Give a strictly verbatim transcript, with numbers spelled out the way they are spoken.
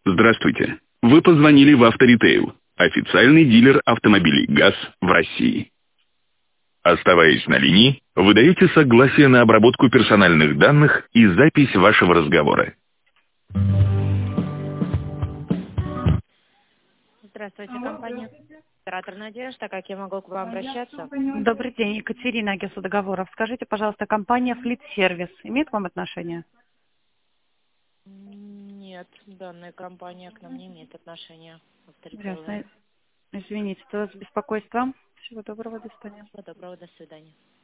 Здравствуйте. Вы позвонили в Авторитейл, официальный дилер автомобилей ГАЗ в России. Оставаясь на линии, вы даете согласие на обработку персональных данных и запись вашего разговора. Здравствуйте, компания «Оператор Надежда». Как я могу к вам обращаться? Добрый день, Екатерина, агентство договоров. Скажите, пожалуйста, компания Fleet Service имеет к вам отношение? Нет, данная компания к нам не имеет отношения. Ясно. Извините, то с беспокойством. Всего доброго, до свидания. Всего доброго, до свидания.